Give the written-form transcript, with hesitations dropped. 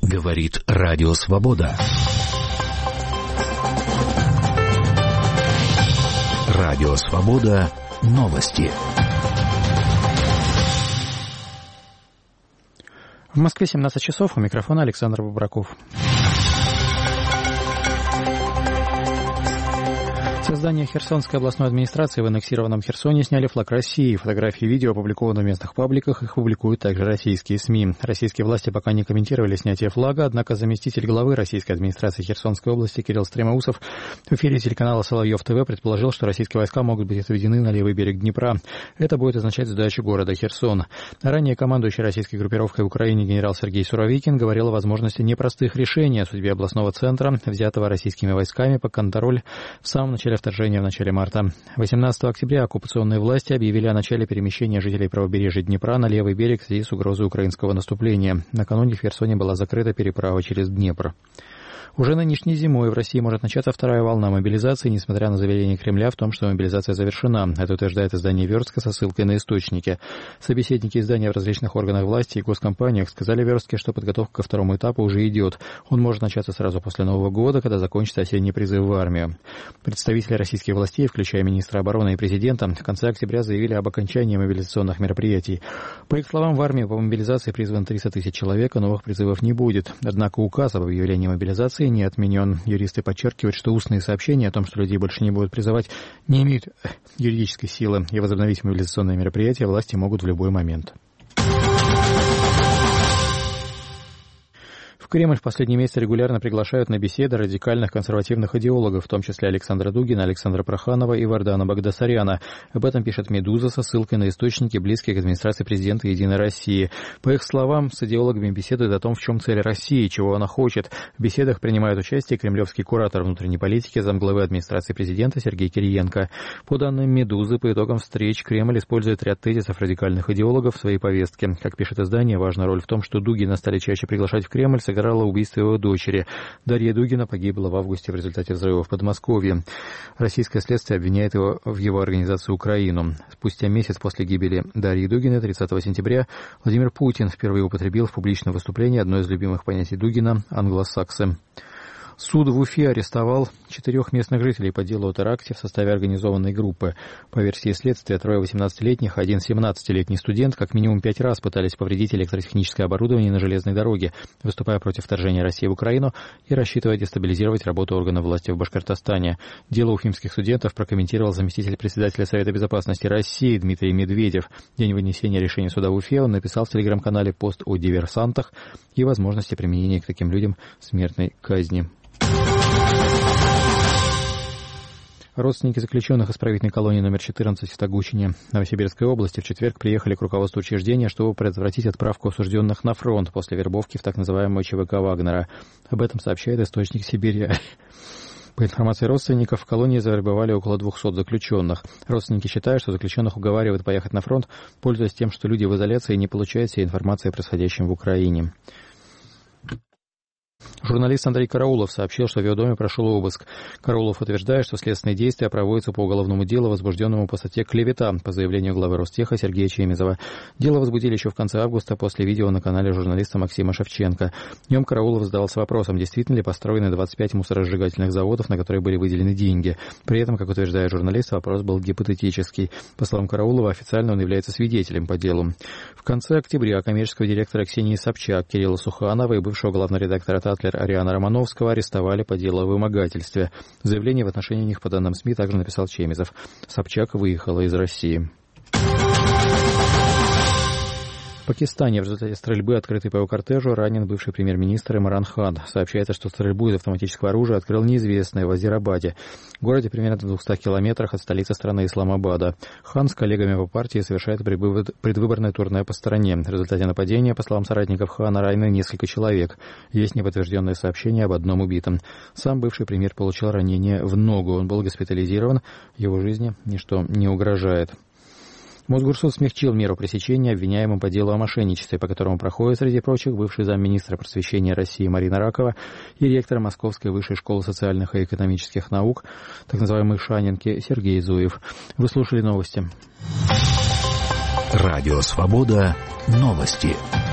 Говорит Радио Свобода. Радио Свобода. Новости. В Москве 17 часов. У микрофона Александр Бобраков. Со здания Херсонской областной администрации в аннексированном Херсоне сняли флаг России. Фотографии и видео опубликованы в местных пабликах, их публикуют также российские СМИ. Российские власти пока не комментировали снятие флага, однако заместитель главы российской администрации Херсонской области Кирилл Стремоусов в эфире телеканала Соловьев ТВ предположил, что российские войска могут быть отведены на левый берег Днепра. Это будет означать сдачу города Херсон. Ранее командующий российской группировкой в Украине генерал Сергей Суровикин говорил о возможности непростых решений о судьбе областного центра, взятого российскими войсками под контроль в самом начале вторжения в начале марта. 18 октября оккупационные власти объявили о начале перемещения жителей правобережья Днепра на левый берег в связи с угрозой украинского наступления. Накануне в Херсоне была закрыта переправа через Днепр. Уже нынешней зимой в России может начаться вторая волна мобилизации, несмотря на заверение Кремля в том, что мобилизация завершена. Это утверждает издание «Верстка» со ссылкой на источники. Собеседники издания в различных органах власти и госкомпаниях сказали Верстке, что подготовка ко второму этапу уже идет. Он может начаться сразу после Нового года, когда закончится осенний призыв в армию. Представители российских властей, включая министра обороны и президента, в конце октября заявили об окончании мобилизационных мероприятий. По их словам, в армию по мобилизации призвано 300 тысяч человек, а новых призывов не будет. Однако указ об объявлении мобилизации не отменен. Юристы подчеркивают, что устные сообщения о том, что людей больше не будут призывать, не имеют юридической силы, и возобновить мобилизационные мероприятия власти могут в любой момент. В Кремль в последние месяцы регулярно приглашают на беседы радикальных консервативных идеологов, в том числе Александра Дугина, Александра Проханова и Вардана Багдасаряна. Об этом пишет «Медуза» со ссылкой на источники, близкие к администрации президента «Единой России». По их словам, с идеологами беседуют о том, в чем цель России, чего она хочет. В беседах принимают участие кремлевский куратор внутренней политики, замглавы администрации президента Сергей Кириенко. По данным «Медузы», по итогам встреч Кремль использует ряд тезисов радикальных идеологов в своей повестке. Как пишет издание, важная роль в том, что Дугина стали чаще приглашать в Кремль, сыграло убийство его дочери. Дарья Дугина погибла в августе в результате взрыва в Подмосковье. Российское следствие обвиняет его в его организации Украину. Спустя месяц после гибели Дарьи Дугиной, 30 сентября, Владимир Путин впервые употребил в публичном выступлении одно из любимых понятий Дугина – англосаксы. Суд в Уфе арестовал 4 местных жителей по делу о теракте в составе организованной группы. По версии следствия, 3 18-летних, 1 17-летний студент как минимум 5 раз пытались повредить электротехническое оборудование на железной дороге, выступая против вторжения России в Украину и рассчитывая дестабилизировать работу органов власти в Башкортостане. Дело уфимских студентов прокомментировал заместитель председателя Совета безопасности России Дмитрий Медведев. В день вынесения решения суда в Уфе он написал в телеграм-канале пост о диверсантах и возможности применения к таким людям смертной казни. Родственники заключенных исправительной колонии номер 14 в Тогучине Новосибирской области в четверг приехали к руководству учреждения, чтобы предотвратить отправку осужденных на фронт после вербовки в так называемую ЧВК Вагнера. Об этом сообщает источник Сибири. По информации родственников, в колонии завербовали около 200 заключенных. Родственники считают, что заключенных уговаривают поехать на фронт, пользуясь тем, что люди в изоляции не получают всей информации о происходящем в Украине. Журналист Андрей Караулов сообщил, что в его доме прошел обыск. Караулов утверждает, что следственные действия проводятся по уголовному делу, возбужденному по статье «Клевета» по заявлению главы Ростеха Сергея Чемизова. Дело возбудили еще в конце августа после видео на канале журналиста Максима Шевченко. В нем Караулов задался вопросом, действительно ли построены 25 мусоросжигательных заводов, на которые были выделены деньги. При этом, как утверждает журналист, вопрос был гипотетический. По словам Караулова, официально он является свидетелем по делу. В конце октября коммерческого директора Ксении Собчак, Кирилла Суханова и бывшего главного редактора «Татлер» Ариана Романовского арестовали по делу о вымогательстве. Заявление в отношении них, по данным СМИ, также написал Чемизов. Собчак выехала из России. В Пакистане в результате стрельбы, открытой по его кортежу, ранен бывший премьер-министр Имран Хан. Сообщается, что стрельбу из автоматического оружия открыл неизвестный в Азербайджане, городе примерно в 200 километрах от столицы страны Исламабада. Хан с коллегами по партии совершает предвыборное турне по стране. В результате нападения, по словам соратников Хана, ранены несколько человек. Есть неподтвержденные сообщения об одном убитом. Сам бывший премьер получил ранение в ногу. Он был госпитализирован. Его жизни ничто не угрожает. Мосгорсуд смягчил меру пресечения обвиняемым по делу о мошенничестве, по которому проходит, среди прочих, бывший замминистра просвещения России Марина Ракова и ректор Московской высшей школы социальных и экономических наук, так называемой Шанинки, Сергей Зуев. Вы слушали новости. Радио «Свобода». Новости.